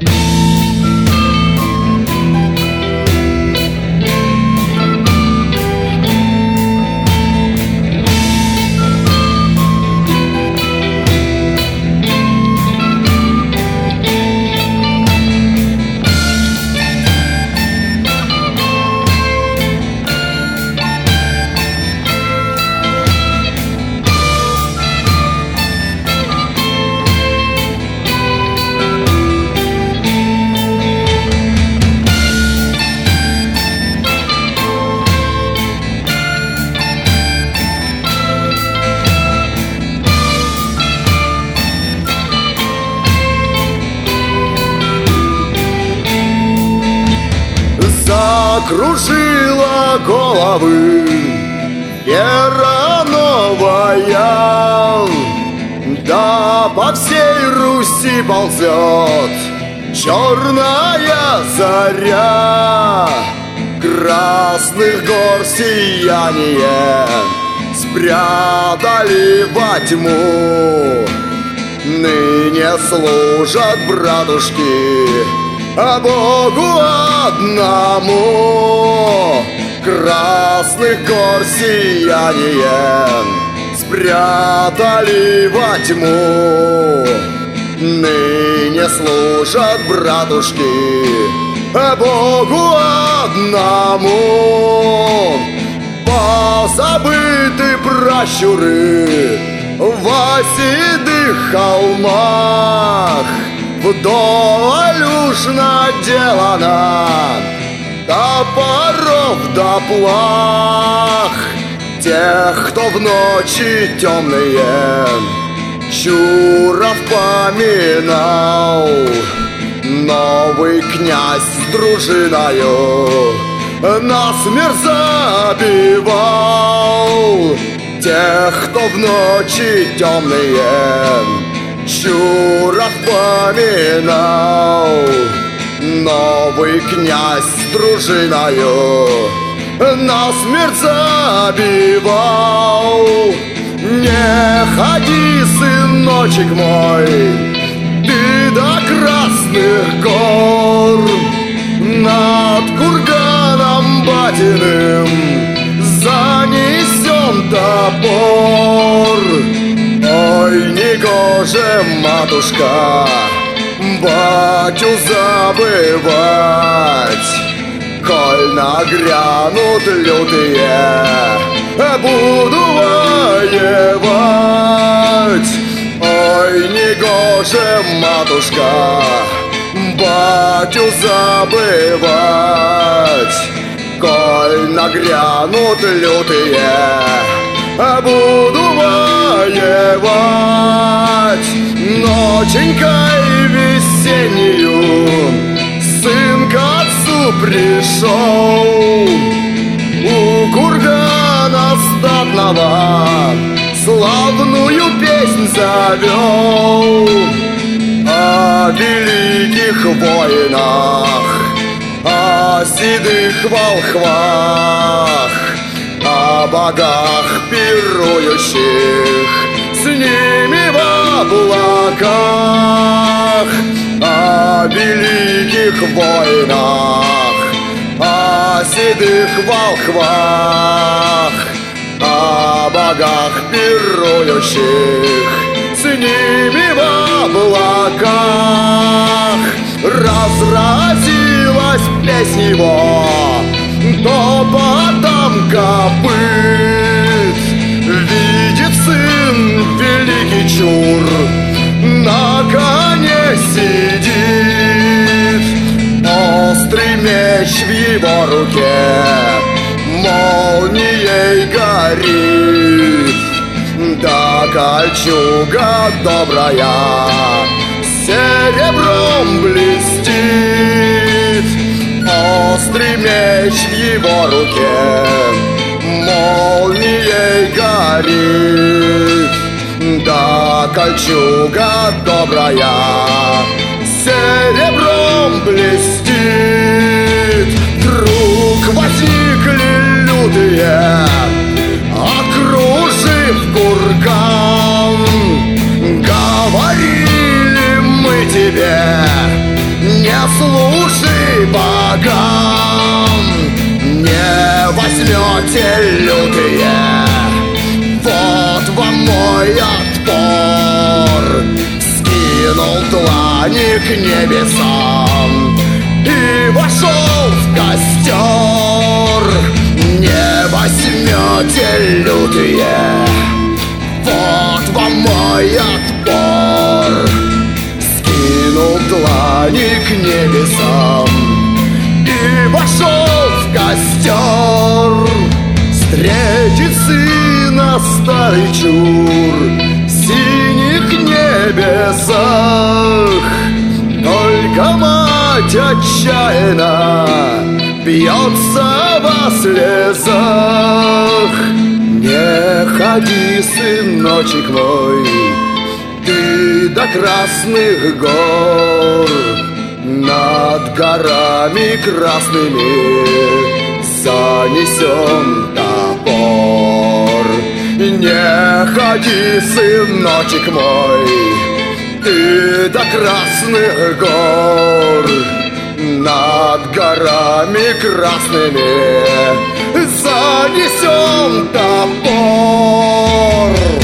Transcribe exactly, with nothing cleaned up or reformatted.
Закружила головы вера новая, да по всей Руси ползет черная заря. Красных гор сияние спрятали во тьму, ныне служат братушки а Богу одному. Красных гор сияние спрятали во тьму, ныне служат братушки а Богу одному. Позабыты пращуры во седых холмах, вдоль уж наделана топоров да плах. Тех, кто в ночи темные Чуров поминал, новый князь с дружиною насмерть забивал. Тех, кто в ночи темные Чуров поминал, новый князь с дружиною насмерть забивал. Не ходи, сыночек мой, ты до Красных гор, над курганом батиным занесен топор. Ой, негоже, матушка, батю забывать, коль нагрянут лютые, буду воевать. Ой, негоже, матушка, батю забывать, коль нагрянут лютые, буду воевать. Ноченькой весеннюю сын к отцу пришел, у кургана статного славную песнь завел. О великих воинах, о седых волхвах, о богах пирующих с ними в облаках. О великих воинах, о седых волхвах, о богах пирующих с ними в облаках. Разразилась песнь его топотом копыт. Видит сын великий Чур, на коне сидит, острый меч в его руке молнией горит. Да кольчуга добрая серебром блестит, острый меч в его руке молнией горит. Да кольчуга добрая серебром блестит. Вдруг возникли лютые, окружив курган. Говорили мы тебе, не служи богам, не возьмете лютые. Вот вам мой отпор. Скинул длани к небесам и вошел в костер. Не возьмете лютые. Вот вам мой отпор. Скинул длани к небесам и вошел в костер. Встретит сына старый чур в синих небесах. Только мать отчаянно бьется во слезах. Не ходи, сыночек мой, ты до красных гор. Над горами красными занесем топор. Не ходи, сыночек мой, ты до красных гор. Над горами красными занесем топор.